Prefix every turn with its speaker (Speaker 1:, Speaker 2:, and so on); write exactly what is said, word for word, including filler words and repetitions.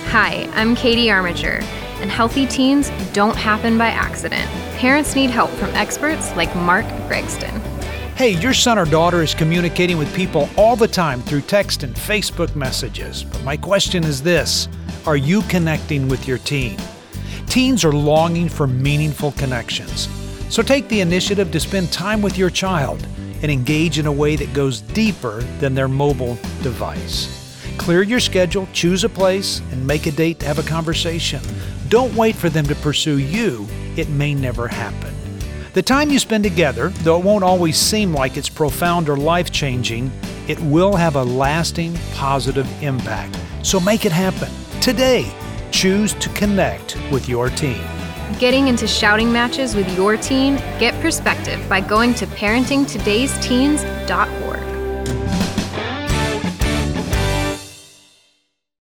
Speaker 1: Hi, I'm Katie Armiger, and healthy teens don't happen by accident. Parents need help from experts like Mark Gregston.
Speaker 2: Hey, your son or daughter is communicating with people all the time through text and Facebook messages. But my question is this: are you connecting with your teen? Teens are longing for meaningful connections. So take the initiative to spend time with your child and engage in a way that goes deeper than their mobile device. Clear your schedule, choose a place, and make a date to have a conversation. Don't wait for them to pursue you. It may never happen. The time you spend together, though it won't always seem like it's profound or life-changing, it will have a lasting positive impact. So make it happen. Today, choose to connect with your teen.
Speaker 1: Getting into shouting matches with your teen? Get perspective by going to parenting todays teens dot